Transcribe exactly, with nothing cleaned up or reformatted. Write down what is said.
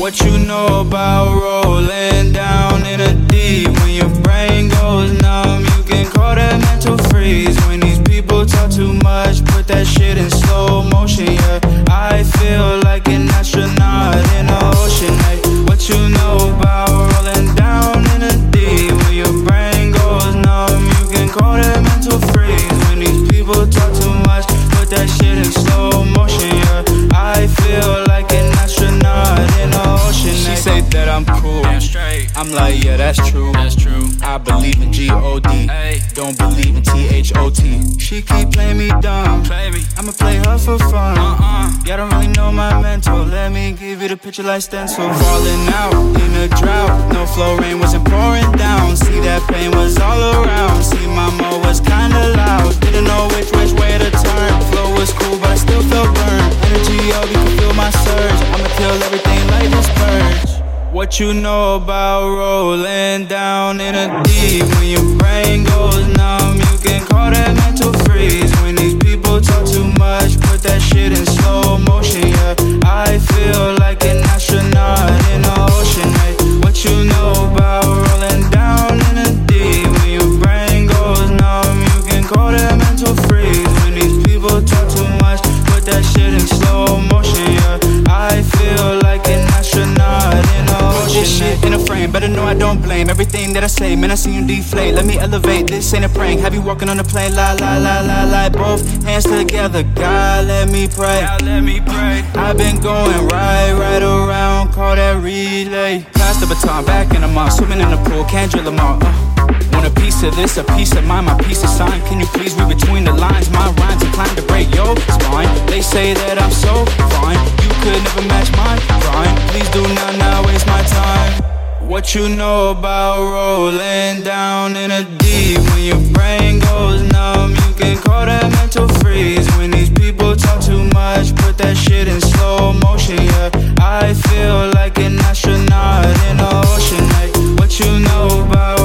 What you know about rolling down in a deep? When your brain goes numb, you can call that mental freeze. When these people talk too much, put that shit in slow motion, yeah. I feel like an astronaut in the ocean, hey. What you know about rolling down in a deep? When your brain goes numb, you can call that mental freeze. When these people talk too much, put that shit in slow motion, yeah. I feel like an astronaut in the ocean, hey. She say that I'm cool, damn straight. I'm like, yeah, that's true, that's true. I believe in G O D, don't believe in T H O T. She keep playing me dumb, play me. I'ma play her for fun. Uh-uh. Y'all don't really know my mental. Let me give you the picture like stencil. Falling out in a drought, no flow, rain wasn't pouring down. See that pain was all around. See my mo was kinda loud. Didn't know which which way to turn. Flow was cool, but I still felt burned. Energy up, you can feel my surge. I'ma kill everything like this purge. What you know about rolling down in a deep? When your brain goes numb, you can call that mental freeze. When these people talk too much, put that shit in slow motion, yeah. I feel like an astronaut in the ocean, hey. What you know about rolling down in a deep? When your brain goes numb, you can call that mental freeze. When these people talk too much, put that shit in slow motion, yeah. I feel like an astronaut in the ocean. This shit in a frame, better know I don't blame everything that I say. Man, I see you deflate. Let me elevate. This ain't a prank. Have you walking on the plane? La la la la la. Both hands together. God, let me pray. God, let me pray. I've been going right, right around. Call that relay. Pass the baton, back in the mall. Swimming in the pool, can't drill them all. Uh. Want a piece of this, a piece of mine, my piece of sign. Can you please read between the lines? My rhymes inclined to break your spine. They say that I'm so fine, you could never match my grind. Please do not now waste my time. What you know about rolling down in a deep? When your brain goes numb, you can call that mental freeze. When these people talk too much, put that shit in slow motion, yeah. I feel like an astronaut in the ocean, hey. What you know about